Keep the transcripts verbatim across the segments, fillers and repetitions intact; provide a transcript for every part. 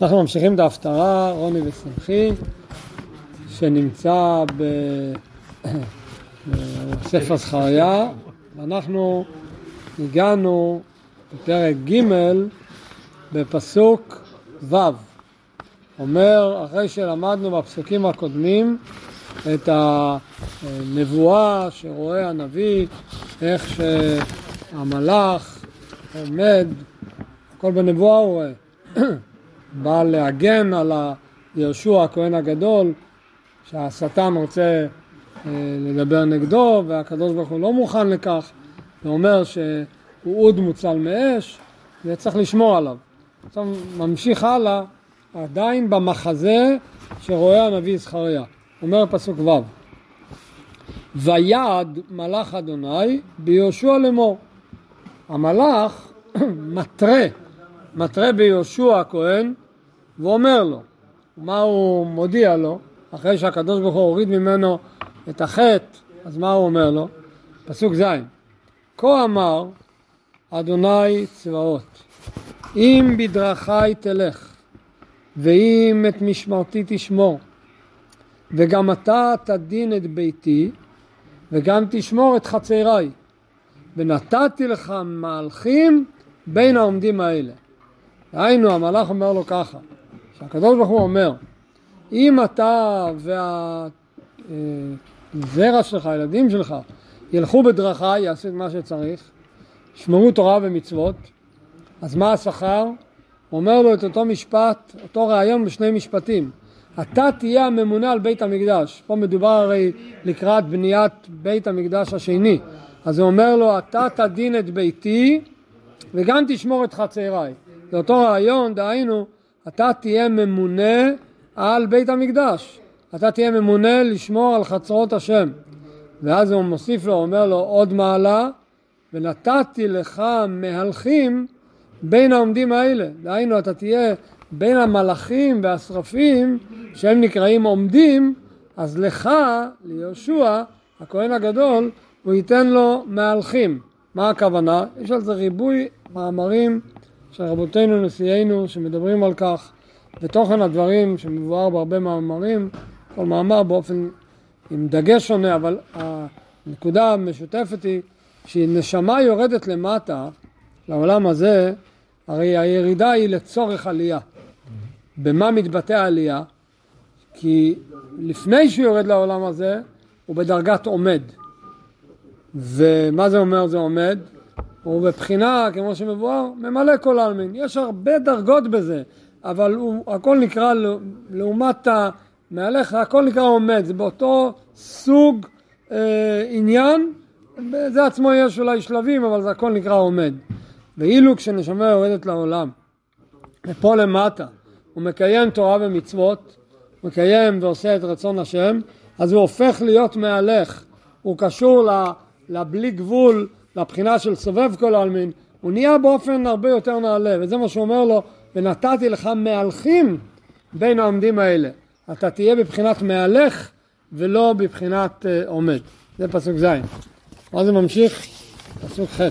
אנחנו ממשיכים את ההפטרה, רוני ושמחי, שנמצא בספר זכריה, ואנחנו הגענו בפרק ג' בפסוק ו'. אומר, אחרי שלמדנו בפסוקים הקודמים את הנבואה שרואה הנביא, איך שהמלאך עומד, הכל בנבואה הוא רואה, בא להגן על יהושע הכהן הגדול, שהשטן רוצה לדבר נגדו, והקדוש ברוך הוא לא מוכן לכך, ואומר שהוא עוד מוצל מאש, וצריך לשמור עליו. עכשיו ממשיך הלאה, עדיין במחזה שרואה הנביא זכריה. אומר פסוק ו', ויעד מלאך אדוני ביהושע לאמור. המלאך מטרה, מטרה ביהושע הכהן, ואומר לו, מה הוא מודיע לו? אחרי שהקדוש ברוך הוא הוריד ממנו את החטא, אז מה הוא אומר לו? פסוק ז', כה אמר אדוני צבאות, אם בדרכי תלך, ואם את משמרתי תשמור, וגם אתה תדין את ביתי, וגם תשמור את חצרי, ונתתי לך מהלכים בין העומדים האלה. היינו, המלאך אומר לו ככה, שהקדוש ברוך הוא אומר, אם אתה והזרע שלך, הילדים שלך, ילכו בדרכי, יעשו את מה שצריך, שמרו תורה ומצוות, אז מה השכר? הוא אומר לו את אותו משפט, אותו רעיון בשני משפטים. אתה תהיה הממונה על בית המקדש. פה מדובר הרי לקראת בניית בית המקדש השני. אז הוא אומר לו, אתה תדין את ביתי וגם תשמור את חצרי. זה אותו רעיון, דהיינו, אתה תהיה ממונה על בית המקדש. אתה תהיה ממונה לשמור על חצרות השם. ואז הוא מוסיף לו, אומר לו עוד מעלה, ונתתי לך מהלכים בין העומדים האלה. דהיינו, אתה תהיה בין המלאכים והשרפים שהם נקראים עומדים, אז לך, ליהושע, הכהן הגדול, הוא ייתן לו מהלכים. מה הכוונה? יש על זה ריבוי מאמרים של רבותינו נשיאינו שמדברים על כך, ותוכן הדברים שמבואר בהרבה מאמרים, כל מאמר באופן עם דגש שונה, אבל הנקודה המשותפת היא שנשמה יורדת למטה, לעולם הזה, הרי הירידה היא לצורך עלייה. במה מתבטא העלייה? כי לפני שהוא יורד לעולם הזה, הוא בדרגת עומד. ומה זה אומר זה עומד? הוא בבחינה, כמו שמבואר, ממלא כל העלמין. יש הרבה דרגות בזה, אבל הוא, הכל נקרא, לעומת המהלך, הכל נקרא עומד. זה באותו סוג אה, עניין, זה עצמו יש אולי שלבים, אבל זה הכל נקרא עומד. ואילו כשנשמה יורדת לעולם, ופה למטה, הוא מקיים תורה ומצוות, מקיים ועושה את רצון השם, אז הוא הופך להיות מהלך. הוא קשור לבלי גבול, לבחינה של סובב כל העלמין, הוא נהיה באופן הרבה יותר נעלה, וזה מה שהוא אומר לו, ונתתי לך מהלכים בין העומדים האלה. אתה תהיה בבחינת מהלך, ולא בבחינת uh, עומד. זה פסוק ז'. מה זה ממשיך? פסוק ח'.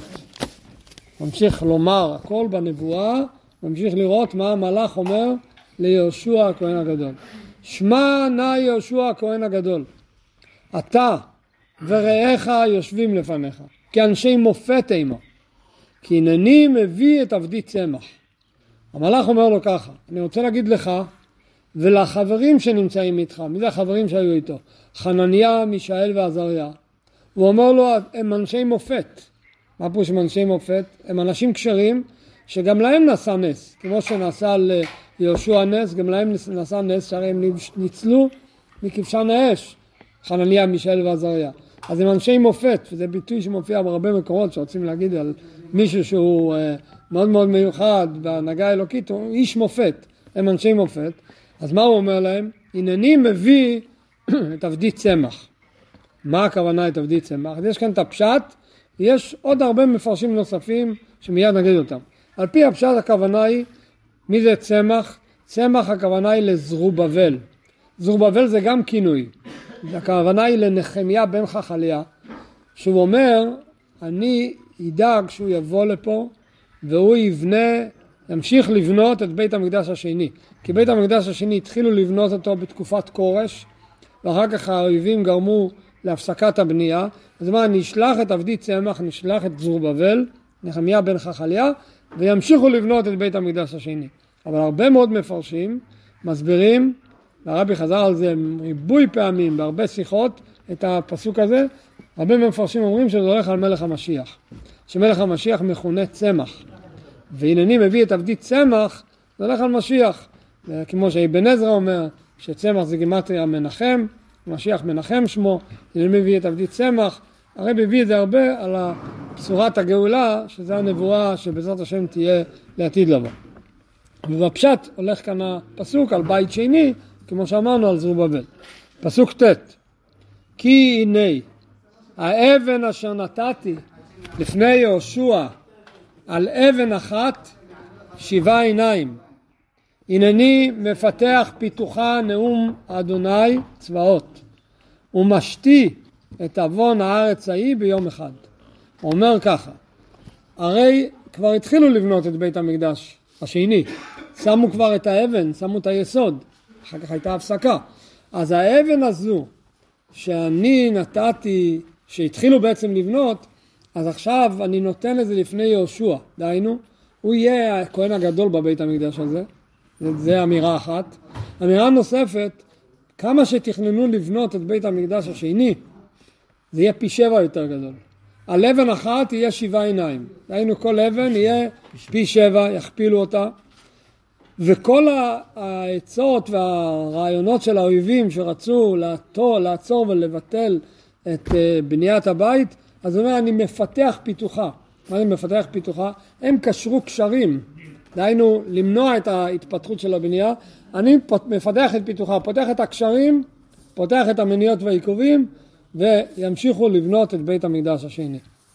ממשיך לומר, הכל בנבואה, ממשיך לראות מה המלאך אומר ליהושע הכהן הגדול. שמע נא יהושע הכהן הגדול, אתה ורעיך יושבים לפניך, כאנשי מופת עמו, כי הנני מביא את עבדי צמח. המלאך אומר לו ככה, אני רוצה להגיד לך ולחברים שנמצאים איתך, מי זה החברים שהיו איתו? חנניה, מישאל ועזריה. הוא אומר לו, הם אנשי מופת. מה פירוש אנשי מופת? הם אנשים כשרים שגם להם נעשה נס, כמו שנעשה ליהושע נס, גם להם נעשה נס, שהרי הם ניצלו מכבשן האש, חנניה, מישאל ועזריה. אז הם אנשי מופת, וזה ביטוי שמופיע בהרבה מקורות שרוצים להגיד על מישהו שהוא מאוד מאוד מיוחד בהנהגה האלוקית, הוא איש מופת, הם אנשי מופת. אז מה הוא אומר להם? הנני מביא את עבדי צמח. מה הכוונה את עבדי צמח? אז יש כאן את הפשט, יש עוד הרבה מפרשים נוספים שמיד נגיד אותם. על פי הפשט הכוונה היא, מי זה צמח? צמח הכוונה היא לזרובבל. זרובבל זה גם כינוי. הכוונה היא לנחמיה בן חכליה, שהוא אומר, אני ידאג שהוא יבוא לפה, והוא יבנה ימשיך לבנות את בית המקדש השני. כי בית המקדש השני התחילו לבנות אותו בתקופת קורש, ואחר כך האויבים גרמו להפסקת הבנייה. אז מה, נשלח את עבדי צמח, נשלח את זרובבל, נחמיה בן חכליה, וימשיכו לבנות את בית המקדש השני. אבל הרבה מאוד מפרשים מסבירים, והרבי חזר על זה ריבוי פעמים, בהרבה שיחות, את הפסוק הזה. הרבה מפרשים אומרים שזה הולך על מלך המשיח. שמלך המשיח מכונה צמח. והנני מביא את עבדי צמח, זה הולך על משיח. כמו שאבן עזרא אומר, שצמח זה גימטריה מנחם, משיח מנחם שמו, הנני מביא את עבדי צמח. הרבי הביא את זה הרבה על בשורת הגאולה, שזו הנבואה שבעזרת השם תהיה לעתיד לבוא. ובפשט הולך כאן הפסוק על בית שני, כמו שאמרנו על זרובבל. פסוק ט' כי הנה האבן אשר נתתי לפני יהושע על אבן אחת שבעה עיניים. הנני מפתח פיתוחה נאום אדוני צבאות ומשתי את אבון הארץ ההיא ביום אחד. הוא אומר ככה, הרי כבר התחילו לבנות את בית המקדש השני, שמו כבר את האבן, שמו את היסוד, אחר כך הייתה הפסקה. אז האבן הזו שאני נתתי, שהתחילו בעצם לבנות, אז עכשיו אני נותן לזה לפני יהושע, דהיינו, הוא יהיה הכהן הגדול בבית המקדש הזה, זה אמירה אחת. אמירה נוספת, כמה שתכננו לבנות את בית המקדש השני, זה יהיה פי שבע יותר גדול. על אבן אחת יהיה שבעה עיניים, דהיינו כל אבן יהיה פי שבע, יכפילו אותה, וכל העצות והרעיונות של האויבים שרצו לעצור, לעצור ולבטל את בניית הבית, אז הוא אומר, אני מפתח פיתוחה. מה זה מפתח פיתוחה? הם קשרו קשרים, דהיינו למנוע את ההתפתחות של הבנייה. אני מפתח את פיתוחה, פותח את הקשרים, פותח את המניעות והעיכובים, וימשיכו לבנות את בית המקדש השני.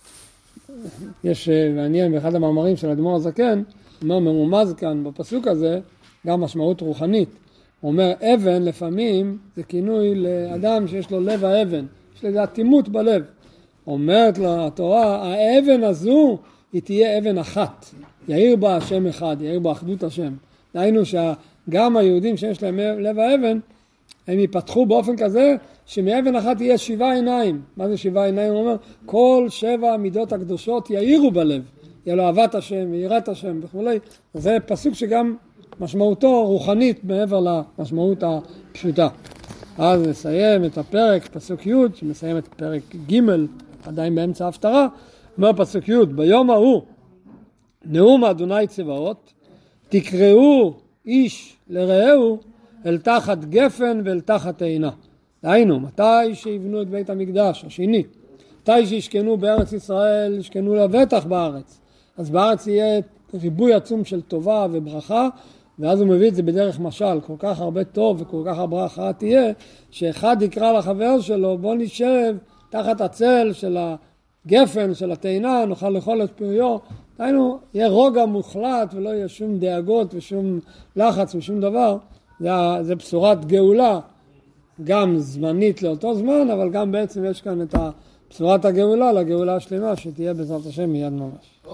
יש מעניין באחד המאמרים של אדמו"ר הזקן, אומר מרומז כאן בפסוק הזה, גם משמעות רוחנית. הוא אומר, אבן לפעמים זה כינוי לאדם שיש לו לב האבן, יש לזה אטימות בלב. אומרת לה התורה, האבן הזו היא תהיה אבן אחת, יאיר בה השם אחד, יאיר בה אחדות השם. דהיינו שגם היהודים שיש להם לב האבן, הם ייפתחו באופן כזה שמאבן אחת יהיה שבעה עיניים. מה זה שבעה עיניים? הוא אומר, כל שבע המידות הקדושות יאירו בלב. יהיה לו אהבת השם, יראת השם וכו'. זה פסוק שגם משמעותו רוחנית מעבר למשמעות הפשוטה. אז נסיים את הפרק, פסוק י' שמסיים את פרק ג' עדיין באמצע ההפטרה. אומר פסוק י' ביום ההוא נאום אדוני צבאות תקראו איש לרעהו אל תחת גפן ואל תחת עינה. דהיינו, מתי שיבנו את בית המקדש השני, מתי שישכנו בארץ ישראל, ישכנו לבטח בארץ. אז בארץ יהיה ריבוי עצום של טובה וברכה, ואז הוא מביא את זה בדרך משל, כל כך הרבה טוב וכל כך הרבה ברכה תהיה, שאחד יקרא לחבר שלו, בוא נשב תחת הצל של הגפן, של התאנה, נוכל לאכול את פריו. דהיינו, יהיה רוגע מוחלט ולא יהיה שום דאגות ושום לחץ ושום דבר. זה, זה בשורת גאולה, גם זמנית לאותו זמן, אבל גם בעצם יש כאן את בשורת הגאולה, לגאולה השלמה שתהיה בעזרת השם מיד ממש.